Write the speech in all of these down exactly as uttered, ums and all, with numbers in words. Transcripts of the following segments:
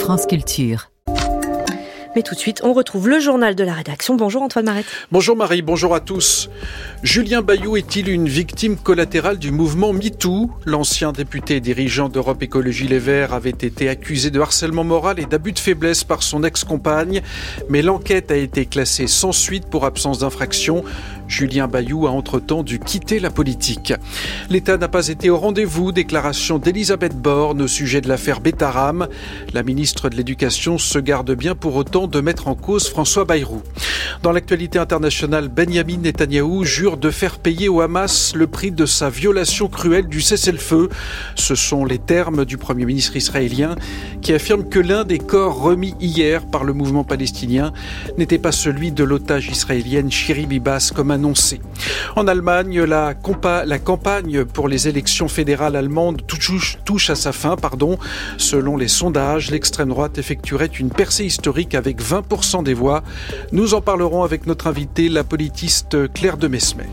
France Culture. Mais tout de suite, on retrouve le journal de la rédaction. Bonjour Antoine Marette. Bonjour Marie, bonjour à tous. Julien Bayou est-il une victime collatérale du mouvement MeToo ? L'ancien député et dirigeant d'Europe Écologie Les Verts avait été accusé de harcèlement moral et d'abus de faiblesse par son ex-compagne. Mais l'enquête a été classée sans suite pour absence d'infraction. Julien Bayou a entre-temps dû quitter la politique. L'État n'a pas été au rendez-vous. Déclaration d'Elisabeth Borne au sujet de l'affaire Betaram. La ministre de l'Éducation se garde bien pour autant de mettre en cause François Bayrou. Dans l'actualité internationale, Benyamin Netanyahou jure de faire payer au Hamas le prix de sa violation cruelle du cessez-le-feu. Ce sont les termes du Premier ministre israélien qui affirme que l'un des corps remis hier par le mouvement palestinien n'était pas celui de l'otage israélienne Shiri Bibas comme annoncé. En Allemagne, la, compa- la campagne pour les élections fédérales allemandes touche, touche à sa fin. Pardon. Selon les sondages, l'extrême droite effectuerait une percée historique avec vingt pour cent des voix. Nous en parlerons avec notre invitée, la politiste Claire de Mesmet.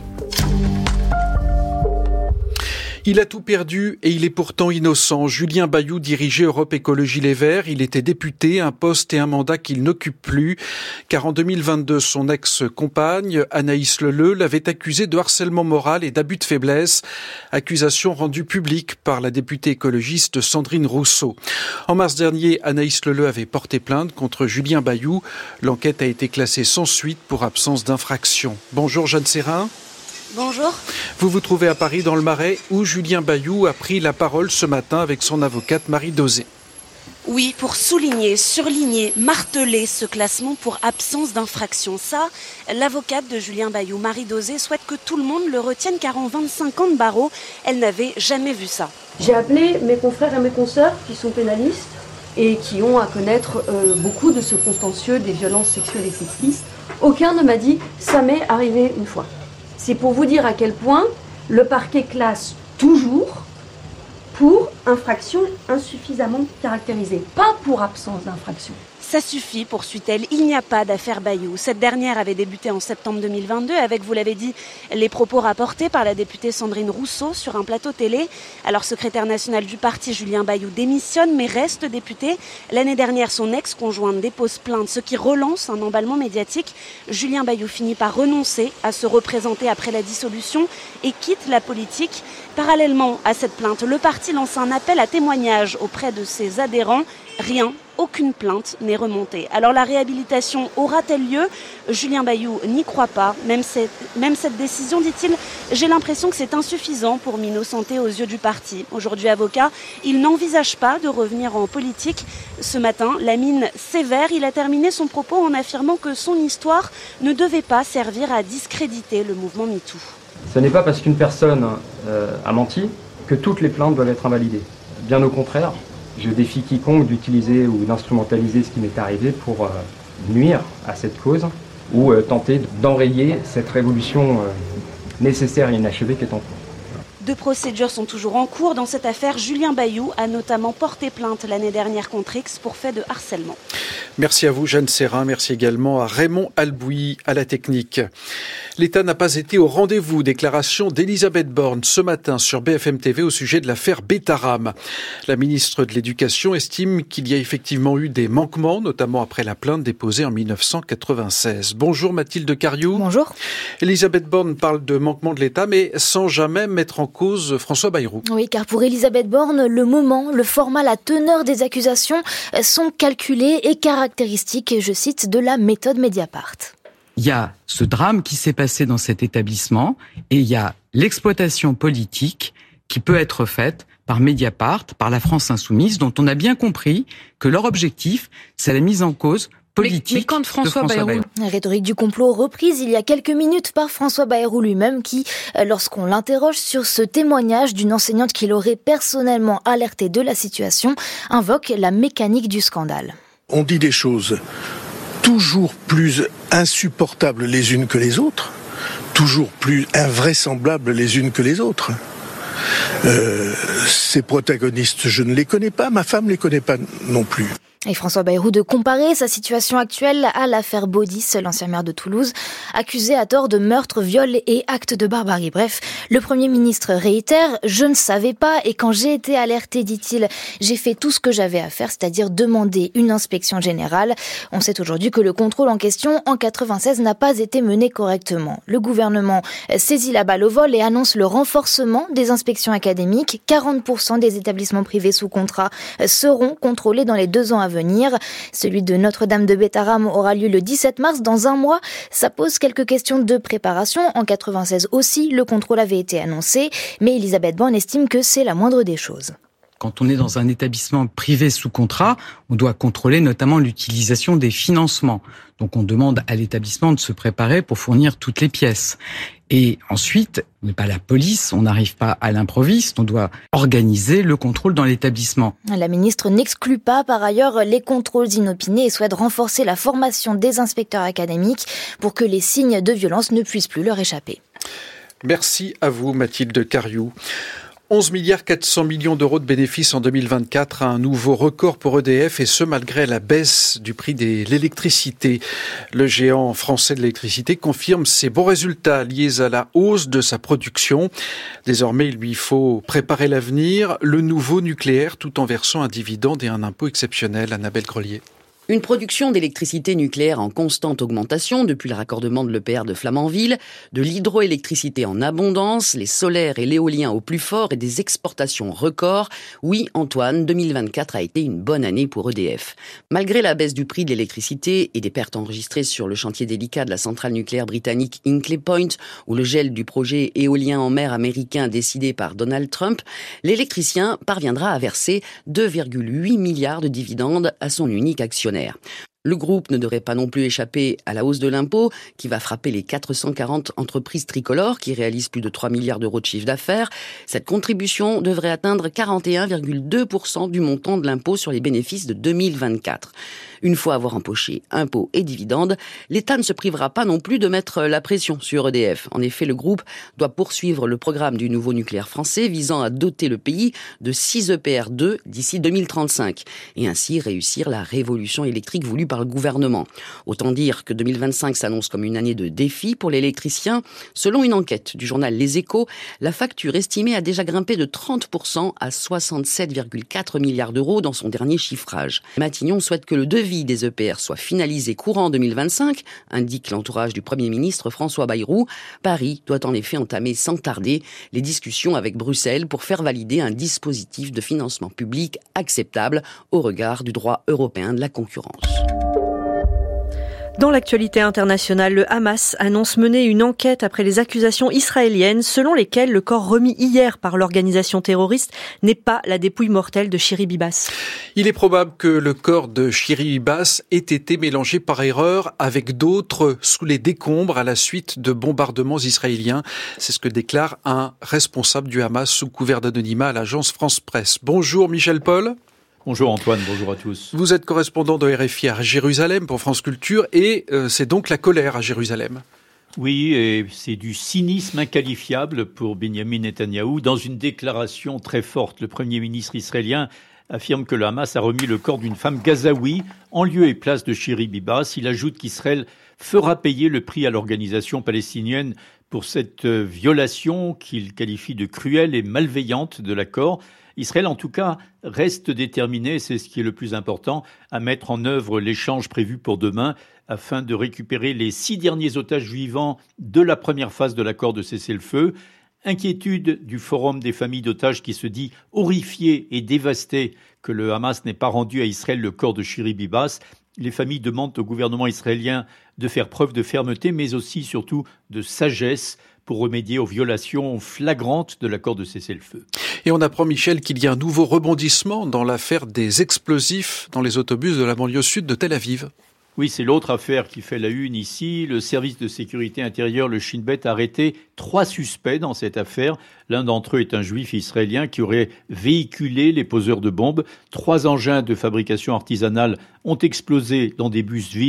Il a tout perdu et il est pourtant innocent. Julien Bayou dirigeait Europe Écologie Les Verts. Il était député, un poste et un mandat qu'il n'occupe plus. Car en deux mille vingt-deux, son ex-compagne, Anaïs Leleu, l'avait accusé de harcèlement moral et d'abus de faiblesse. Accusation rendue publique par la députée écologiste Sandrine Rousseau. En mars dernier, Anaïs Leleu avait porté plainte contre Julien Bayou. L'enquête a été classée sans suite pour absence d'infraction. Bonjour Jeanne Serrin. Bonjour. Vous vous trouvez à Paris dans le Marais où Julien Bayou a pris la parole ce matin avec son avocate Marie Dosé. Oui, pour souligner, surligner, marteler ce classement pour absence d'infraction. Ça, l'avocate de Julien Bayou, Marie Dosé, souhaite que tout le monde le retienne car en vingt-cinq ans de barreau, elle n'avait jamais vu ça. J'ai appelé mes confrères et mes consoeurs qui sont pénalistes et qui ont à connaître euh, beaucoup de ce contentieux des violences sexuelles et sexistes. Aucun ne m'a dit « ça m'est arrivé une fois ». C'est pour vous dire à quel point le parquet classe toujours pour infraction insuffisamment caractérisée, pas pour absence d'infraction. Ça suffit, poursuit-elle, il n'y a pas d'affaire Bayou. Cette dernière avait débuté en septembre deux mille vingt-deux avec, vous l'avez dit, les propos rapportés par la députée Sandrine Rousseau sur un plateau télé. Alors, secrétaire national du parti, Julien Bayou démissionne mais reste député. L'année dernière, son ex-conjointe dépose plainte, ce qui relance un emballement médiatique. Julien Bayou finit par renoncer à se représenter après la dissolution et quitte la politique. Parallèlement à cette plainte, le parti lance un appel à témoignages auprès de ses adhérents. Rien, aucune plainte n'est remontée. Alors la réhabilitation aura-t-elle lieu ? Julien Bayou n'y croit pas. Même cette, même cette décision, dit-il, j'ai l'impression que c'est insuffisant pour m'innocenter aux yeux du parti. Aujourd'hui avocat, il n'envisage pas de revenir en politique. Ce matin, la mine sévère, il a terminé son propos en affirmant que son histoire ne devait pas servir à discréditer le mouvement MeToo. Ce n'est pas parce qu'une personne euh, a menti que toutes les plaintes doivent être invalidées. Bien au contraire. Je défie quiconque d'utiliser ou d'instrumentaliser ce qui m'est arrivé pour euh, nuire à cette cause ou euh, tenter d'enrayer cette révolution euh, nécessaire et inachevée qui est en cours. Deux procédures sont toujours en cours. Dans cette affaire, Julien Bayou a notamment porté plainte l'année dernière contre X pour fait de harcèlement. Merci à vous, Jeanne Serrin. Merci également à Raymond Albouy à la technique. L'État n'a pas été au rendez-vous. Déclaration d'Elisabeth Borne ce matin sur B F M T V au sujet de l'affaire Betaram. La ministre de l'Éducation estime qu'il y a effectivement eu des manquements, notamment après la plainte déposée en dix-neuf cent quatre-vingt-seize. Bonjour Mathilde Cariou. Bonjour. Elisabeth Borne parle de manquements de l'État, mais sans jamais mettre en cause François Bayrou. Oui, car pour Elisabeth Borne, le moment, le format, la teneur des accusations sont calculés et caractéristiques, je cite, de la méthode Mediapart. Il y a ce drame qui s'est passé dans cet établissement et il y a l'exploitation politique qui peut être faite par Mediapart, par la France Insoumise, dont on a bien compris que leur objectif, c'est la mise en cause politique mais, mais quand François, de François Bayrou. La rhétorique du complot reprise il y a quelques minutes par François Bayrou lui-même qui, lorsqu'on l'interroge sur ce témoignage d'une enseignante qui l'aurait personnellement alerté de la situation, invoque la mécanique du scandale. On dit des choses toujours plus insupportables les unes que les autres, toujours plus invraisemblables les unes que les autres. Euh, ces protagonistes, je ne les connais pas, ma femme ne les connaît pas non plus. Et François Bayrou de comparer sa situation actuelle à l'affaire Baudis, l'ancien maire de Toulouse, accusé à tort de meurtre, viol et actes de barbarie. Bref, le Premier ministre réitère « Je ne savais pas et quand j'ai été alerté, dit-il, j'ai fait tout ce que j'avais à faire, c'est-à-dire demander une inspection générale. » On sait aujourd'hui que le contrôle en question, en quatre-vingt-seize, n'a pas été mené correctement. Le gouvernement saisit la balle au vol et annonce le renforcement des inspections académiques. quarante pour cent des établissements privés sous contrat seront contrôlés dans les deux ans à venir. Celui de Notre-Dame de Bétharram aura lieu le dix-sept mars, dans un mois. Ça pose quelques questions de préparation. En quatre-vingt-seize aussi, le contrôle avait été annoncé, mais Elisabeth Borne estime que c'est la moindre des choses. Quand on est dans un établissement privé sous contrat, on doit contrôler notamment l'utilisation des financements. Donc on demande à l'établissement de se préparer pour fournir toutes les pièces. Et ensuite, on n'est pas la police, on n'arrive pas à l'improviste, on doit organiser le contrôle dans l'établissement. La ministre n'exclut pas par ailleurs les contrôles inopinés et souhaite renforcer la formation des inspecteurs académiques pour que les signes de violence ne puissent plus leur échapper. Merci à vous Mathilde Cariou. onze milliards quatre cents millions d'euros de bénéfices en deux mille vingt-quatre, un nouveau record pour E D F et ce malgré la baisse du prix de l'électricité. Le géant français de l'électricité confirme ses bons résultats liés à la hausse de sa production. Désormais, il lui faut préparer l'avenir, le nouveau nucléaire, tout en versant un dividende et un impôt exceptionnel. Annabelle Grelier. Une production d'électricité nucléaire en constante augmentation depuis le raccordement de l'E P R de Flamanville, de l'hydroélectricité en abondance, les solaires et l'éolien au plus fort et des exportations records. Oui, Antoine, deux mille vingt-quatre a été une bonne année pour E D F. Malgré la baisse du prix de l'électricité et des pertes enregistrées sur le chantier délicat de la centrale nucléaire britannique Hinkley Point ou le gel du projet éolien en mer américain décidé par Donald Trump, l'électricien parviendra à verser deux virgule huit milliards de dividendes à son unique actionnaire. Le groupe ne devrait pas non plus échapper à la hausse de l'impôt qui va frapper les quatre cent quarante entreprises tricolores qui réalisent plus de trois milliards d'euros de chiffre d'affaires. Cette contribution devrait atteindre quarante et un virgule deux pour cent du montant de l'impôt sur les bénéfices de deux mille vingt-quatre. Une fois avoir empoché impôts et dividendes, l'État ne se privera pas non plus de mettre la pression sur E D F. En effet, le groupe doit poursuivre le programme du nouveau nucléaire français visant à doter le pays de six E P R deux d'ici deux mille trente-cinq et ainsi réussir la révolution électrique voulue par le gouvernement. Autant dire que deux mille vingt-cinq s'annonce comme une année de défi pour l'électricien. Selon une enquête du journal Les Échos, la facture estimée a déjà grimpé de trente pour cent à soixante-sept virgule quatre milliards d'euros dans son dernier chiffrage. Matignon souhaite que le devis des E P R soit finalisé courant deux mille vingt-cinq, indique l'entourage du Premier ministre François Bayrou. Paris doit en effet entamer sans tarder les discussions avec Bruxelles pour faire valider un dispositif de financement public acceptable au regard du droit européen de la concurrence. Dans l'actualité internationale, le Hamas annonce mener une enquête après les accusations israéliennes selon lesquelles le corps remis hier par l'organisation terroriste n'est pas la dépouille mortelle de Shiri Bibas. Il est probable que le corps de Shiri Bibas ait été mélangé par erreur avec d'autres sous les décombres à la suite de bombardements israéliens. C'est ce que déclare un responsable du Hamas sous couvert d'anonymat à l'agence France Presse. Bonjour Michel Paul. Bonjour Antoine, bonjour à tous. Vous êtes correspondant de R F I à Jérusalem pour France Culture et euh, c'est donc la colère à Jérusalem. Oui, et c'est du cynisme inqualifiable pour Benyamin Netanyahou. Dans une déclaration très forte, le Premier ministre israélien affirme que le Hamas a remis le corps d'une femme gazaoui en lieu et place de Shiri Bibas. Il ajoute qu'Israël fera payer le prix à l'organisation palestinienne pour cette violation qu'il qualifie de cruelle et malveillante de l'accord. Israël, en tout cas, reste déterminé, c'est ce qui est le plus important, à mettre en œuvre l'échange prévu pour demain afin de récupérer les six derniers otages vivants de la première phase de l'accord de cessez-le-feu. Inquiétude du Forum des familles d'otages qui se dit horrifié et dévasté que le Hamas n'ait pas rendu à Israël le corps de Shiri Bibas. Les familles demandent au gouvernement israélien de faire preuve de fermeté, mais aussi, surtout, de sagesse pour remédier aux violations flagrantes de l'accord de cessez-le-feu. Et on apprend, Michel, qu'il y a un nouveau rebondissement dans l'affaire des explosifs dans les autobus de la banlieue sud de Tel Aviv. Oui, c'est l'autre affaire qui fait la une ici. Le service de sécurité intérieure, le Shin Bet, a arrêté trois suspects dans cette affaire. L'un d'entre eux est un juif israélien qui aurait véhiculé les poseurs de bombes. Trois engins de fabrication artisanale ont explosé dans des bus vides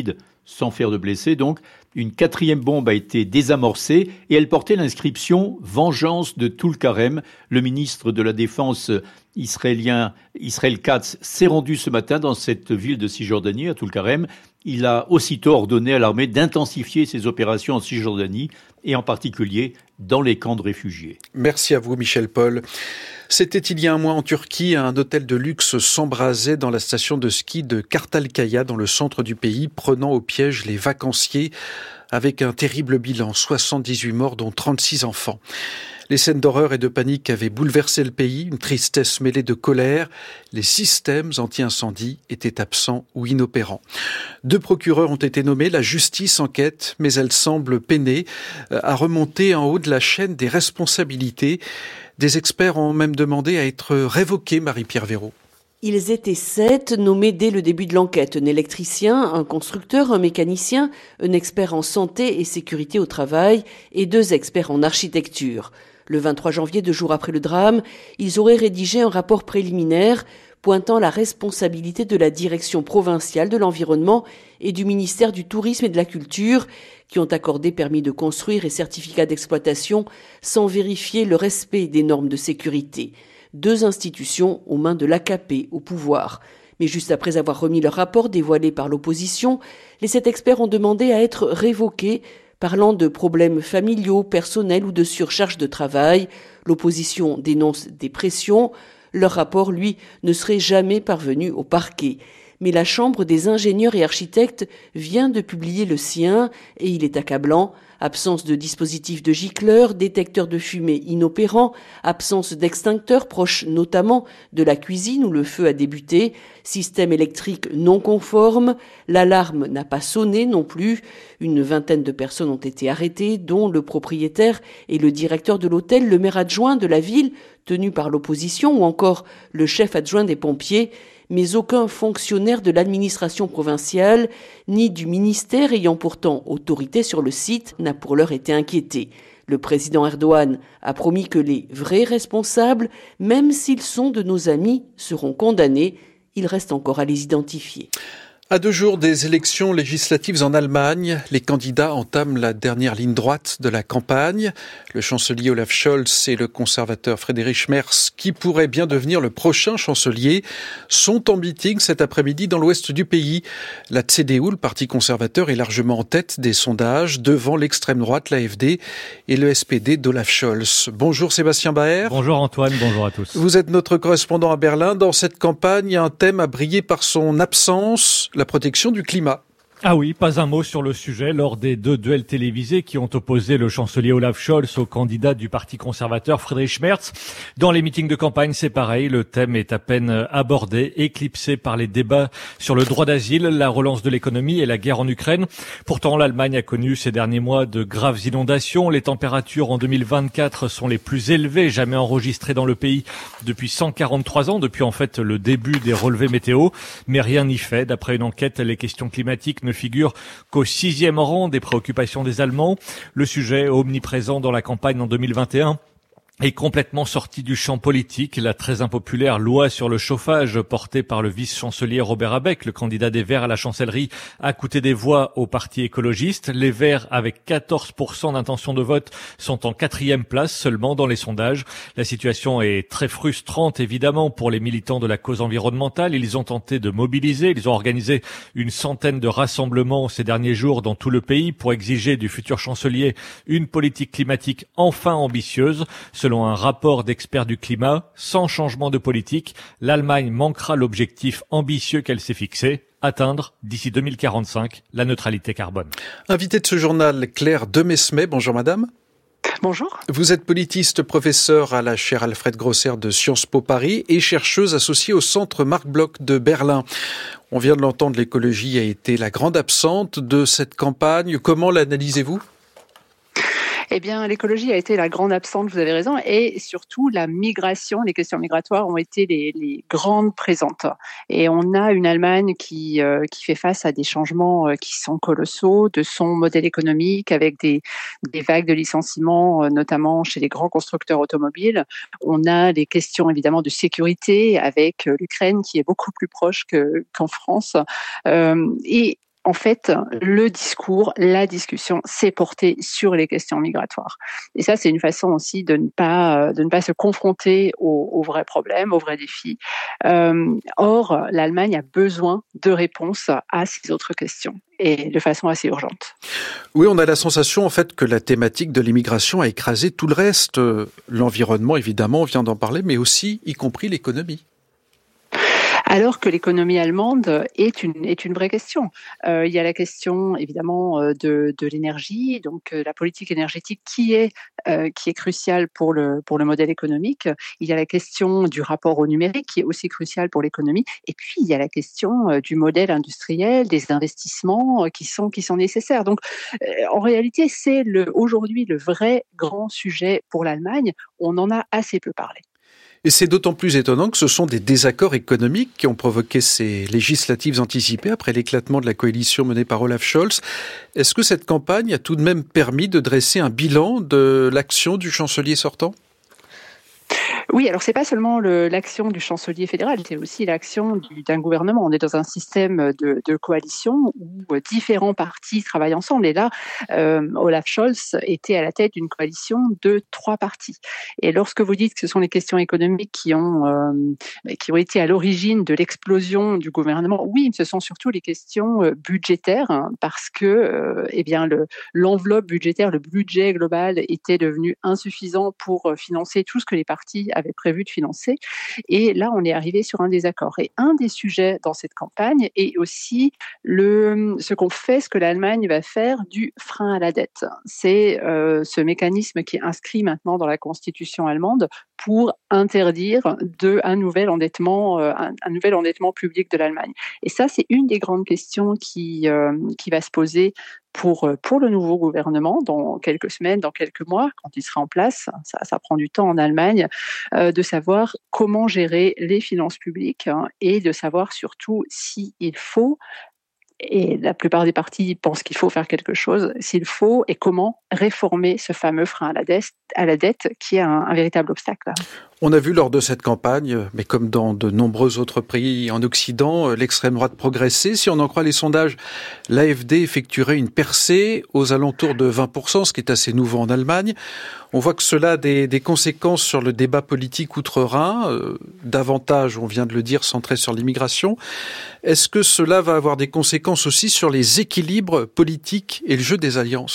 sans faire de blessés donc. Une quatrième bombe a été désamorcée et elle portait l'inscription « Vengeance de Tulkarem ». Le ministre de la Défense israélien, Israël Katz, s'est rendu ce matin dans cette ville de Cisjordanie, à Tulkarem. Il a aussitôt ordonné à l'armée d'intensifier ses opérations en Cisjordanie et en particulier dans les camps de réfugiés. Merci à vous, Michel Paul. C'était il y a un mois en Turquie, un hôtel de luxe s'embrasait dans la station de ski de Kartalkaya, dans le centre du pays, prenant au piège les vacanciers avec un terrible bilan, soixante-dix-huit morts dont trente-six enfants. Les scènes d'horreur et de panique avaient bouleversé le pays, une tristesse mêlée de colère. Les systèmes anti-incendie étaient absents ou inopérants. Deux procureurs ont été nommés, la justice enquête, mais elle semble peiner à remonter en haut de la chaîne des responsabilités. Des experts ont même demandé à être révoqués, Marie-Pierre Véraud. Ils étaient sept, nommés dès le début de l'enquête. Un électricien, un constructeur, un mécanicien, un expert en santé et sécurité au travail et deux experts en architecture. Le vingt-trois janvier, deux jours après le drame, ils auraient rédigé un rapport préliminaire pointant la responsabilité de la direction provinciale de l'environnement et du ministère du Tourisme et de la Culture, qui ont accordé permis de construire et certificats d'exploitation sans vérifier le respect des normes de sécurité. Deux institutions aux mains de l'A K P au pouvoir. Mais juste après avoir remis leur rapport dévoilé par l'opposition, les sept experts ont demandé à être révoqués, parlant de problèmes familiaux, personnels ou de surcharge de travail. L'opposition dénonce des pressions. Leur rapport, lui, ne serait jamais parvenu au parquet. Mais la Chambre des ingénieurs et architectes vient de publier le sien et il est accablant. Absence de dispositifs de gicleurs, détecteurs de fumée inopérants, absence d'extincteurs proches notamment de la cuisine où le feu a débuté, système électrique non conforme, l'alarme n'a pas sonné non plus. Une vingtaine de personnes ont été arrêtées, dont le propriétaire et le directeur de l'hôtel, le maire adjoint de la ville, tenu par l'opposition, ou encore le chef adjoint des pompiers. Mais aucun fonctionnaire de l'administration provinciale, ni du ministère ayant pourtant autorité sur le site, n'a pour l'heure été inquiété. Le président Erdogan a promis que les vrais responsables, même s'ils sont de nos amis, seront condamnés. Il reste encore à les identifier. À deux jours des élections législatives en Allemagne, les candidats entament la dernière ligne droite de la campagne. Le chancelier Olaf Scholz et le conservateur Friedrich Merz, qui pourrait bien devenir le prochain chancelier, sont en meeting cet après-midi dans l'ouest du pays. La C D U, le parti conservateur, est largement en tête des sondages, devant l'extrême droite, l'A F D, et le S P D d'Olaf Scholz. Bonjour Sébastien Baer. Bonjour Antoine, bonjour à tous. Vous êtes notre correspondant à Berlin. Dans cette campagne, un thème a brillé par son absence, la protection du climat. Ah oui, pas un mot sur le sujet lors des deux duels télévisés qui ont opposé le chancelier Olaf Scholz au candidat du parti conservateur Friedrich Merz. Dans les meetings de campagne, c'est pareil, le thème est à peine abordé, éclipsé par les débats sur le droit d'asile, la relance de l'économie et la guerre en Ukraine. Pourtant, l'Allemagne a connu ces derniers mois de graves inondations. Les températures en deux mille vingt-quatre sont les plus élevées jamais enregistrées dans le pays depuis cent quarante-trois ans, depuis en fait le début des relevés météo. Mais rien n'y fait. D'après une enquête, les questions climatiques ne figure qu'au sixième rang des préoccupations des Allemands. Le sujet omniprésent dans la campagne en deux mille vingt et un est complètement sorti du champ politique. La très impopulaire loi sur le chauffage portée par le vice-chancelier Robert Habeck, le candidat des Verts à la chancellerie, a coûté des voix au parti écologiste. Les Verts, avec quatorze pour cent d'intention de vote, sont en quatrième place seulement dans les sondages. La situation est très frustrante, évidemment, pour les militants de la cause environnementale. Ils ont tenté de mobiliser, ils ont organisé une centaine de rassemblements ces derniers jours dans tout le pays pour exiger du futur chancelier une politique climatique enfin ambitieuse. Selon un rapport d'experts du climat, sans changement de politique, l'Allemagne manquera l'objectif ambitieux qu'elle s'est fixé, atteindre d'ici deux mille quarante-cinq la neutralité carbone. Invitée de ce journal, Claire Demesmet. Bonjour madame. Bonjour. Vous êtes politiste, professeur à la chaire Alfred Grosser de Sciences Po Paris et chercheuse associée au centre Marc Bloch de Berlin. On vient de l'entendre, l'écologie a été la grande absente de cette campagne. Comment l'analysez-vous ? Eh bien, l'écologie a été la grande absente, vous avez raison, et surtout la migration, les questions migratoires ont été les, les grandes présentes. Et on a une Allemagne qui, euh, qui fait face à des changements euh, qui sont colossaux de son modèle économique, avec des, des vagues de licenciements, euh, notamment chez les grands constructeurs automobiles. On a des questions évidemment de sécurité avec euh, l'Ukraine qui est beaucoup plus proche que, qu'en France. Euh, et en fait, le discours, la discussion s'est portée sur les questions migratoires. Et ça, c'est une façon aussi de ne pas, de ne pas se confronter aux, aux vrais problèmes, aux vrais défis. Euh, or, l'Allemagne a besoin de réponses à ces autres questions, et de façon assez urgente. Oui, on a la sensation en fait que la thématique de l'immigration a écrasé tout le reste. L'environnement, évidemment, on vient d'en parler, mais aussi, y compris l'économie. Alors que l'économie allemande est une est une vraie question. Euh, il y a la question évidemment de de l'énergie, donc euh, la politique énergétique qui est euh, qui est cruciale pour le pour le modèle économique. Il y a la question du rapport au numérique qui est aussi cruciale pour l'économie. Et puis il y a la question euh, du modèle industriel, des investissements euh, qui sont qui sont nécessaires. Donc euh, en réalité, c'est le aujourd'hui le vrai grand sujet pour l'Allemagne. On en a assez peu parlé. Et c'est d'autant plus étonnant que ce sont des désaccords économiques qui ont provoqué ces législatives anticipées après l'éclatement de la coalition menée par Olaf Scholz. Est-ce que cette campagne a tout de même permis de dresser un bilan de l'action du chancelier sortant ? Oui, alors c'est pas seulement le, l'action du chancelier fédéral, c'est aussi l'action du, d'un gouvernement. On est dans un système de, de coalition où différents partis travaillent ensemble. Et là, euh, Olaf Scholz était à la tête d'une coalition de trois partis. Et lorsque vous dites que ce sont les questions économiques qui ont euh, qui ont été à l'origine de l'explosion du gouvernement, oui, ce sont surtout les questions budgétaires, hein, parce que euh, eh bien le, l'enveloppe budgétaire, le budget global était devenu insuffisant pour financer tout ce que les partis avaient prévu de financer. Et là, on est arrivé sur un désaccord. Et un des sujets dans cette campagne est aussi le, ce qu'on fait, ce que l'Allemagne va faire du frein à la dette. C'est euh, ce mécanisme qui est inscrit maintenant dans la Constitution allemande pour interdire de, un, nouvel endettement, euh, un, un nouvel endettement public de l'Allemagne. Et ça, c'est une des grandes questions qui, euh, qui va se poser pour pour le nouveau gouvernement dans quelques semaines, dans quelques mois, quand il sera en place. Ça, ça prend du temps en Allemagne, euh, de savoir comment gérer les finances publiques, hein, et de savoir surtout s'il faut, et la plupart des partis pensent qu'il faut faire quelque chose, s'il faut et comment réformer ce fameux frein à la dette, à la dette qui est un, un véritable obstacle. On a vu lors de cette campagne, mais comme dans de nombreux autres pays en Occident, l'extrême droite progresser. Si on en croit les sondages, l'A F D effectuerait une percée aux alentours de vingt pour cent, ce qui est assez nouveau en Allemagne. On voit que cela a des, des conséquences sur le débat politique outre-Rhin, euh, davantage, on vient de le dire, centré sur l'immigration. Est-ce que cela va avoir des conséquences aussi sur les équilibres politiques et le jeu des alliances ?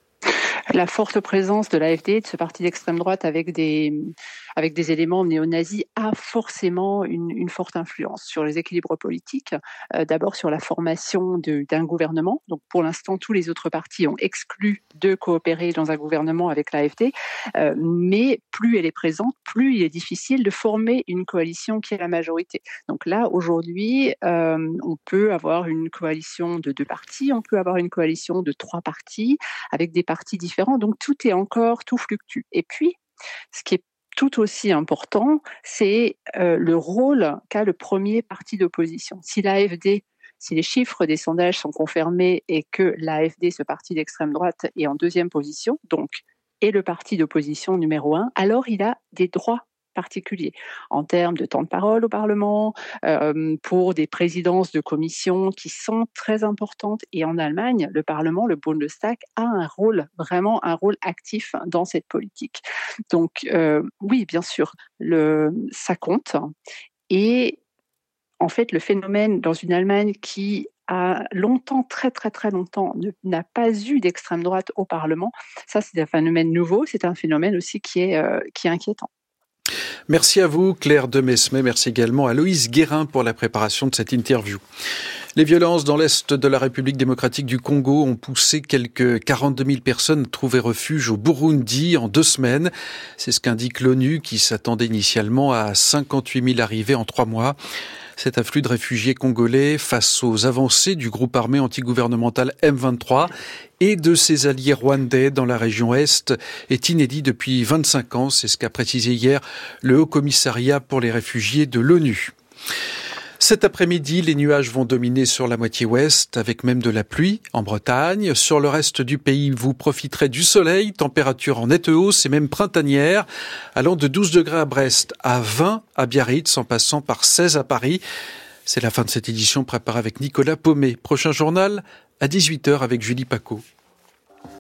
La forte présence de l'A F D, de ce parti d'extrême droite avec des, avec des éléments néo-nazis, a forcément une, une forte influence sur les équilibres politiques. Euh, d'abord sur la formation de, d'un gouvernement. Donc pour l'instant, tous les autres partis ont exclu de coopérer dans un gouvernement avec l'A F D. Euh, mais plus elle est présente, plus il est difficile de former une coalition qui est la majorité. Donc là, aujourd'hui, euh, on peut avoir une coalition de deux partis, on peut avoir une coalition de trois partis, avec des partis différents. Donc tout est encore, tout fluctue. Et puis, ce qui est tout aussi important, c'est euh, le rôle qu'a le premier parti d'opposition. Si l'A F D, si les chiffres des sondages sont confirmés et que l'A F D, ce parti d'extrême droite, est en deuxième position, donc est le parti d'opposition numéro un, alors il a des droits particuliers en termes de temps de parole au Parlement, euh, pour des présidences de commissions qui sont très importantes. Et en Allemagne, le Parlement, le Bundestag, a un rôle, vraiment un rôle actif dans cette politique. Donc euh, oui, bien sûr, le, ça compte. Et en fait, le phénomène dans une Allemagne qui a longtemps, très très très longtemps, ne, n'a pas eu d'extrême droite au Parlement, ça c'est un phénomène nouveau, c'est un phénomène aussi qui est, euh, qui est inquiétant. Merci à vous, Claire Demesmet. Merci également à Loïs Guérin pour la préparation de cette interview. Les violences dans l'est de la République démocratique du Congo ont poussé quelques quarante-deux mille personnes à trouver refuge au Burundi en deux semaines. C'est ce qu'indique l'ONU qui s'attendait initialement à cinquante-huit mille arrivées en trois mois. Cet afflux de réfugiés congolais face aux avancées du groupe armé antigouvernemental M vingt-trois et de ses alliés rwandais dans la région Est est inédit depuis vingt-cinq ans. C'est ce qu'a précisé hier le Haut Commissariat pour les réfugiés de l'ONU. Cet après-midi, les nuages vont dominer sur la moitié ouest, avec même de la pluie en Bretagne. Sur le reste du pays, vous profiterez du soleil, température en nette hausse et même printanière, allant de douze degrés à Brest à vingt à Biarritz, en passant par seize à Paris. C'est la fin de cette édition préparée avec Nicolas Paumet. Prochain journal à dix-huit heures avec Julie Paco.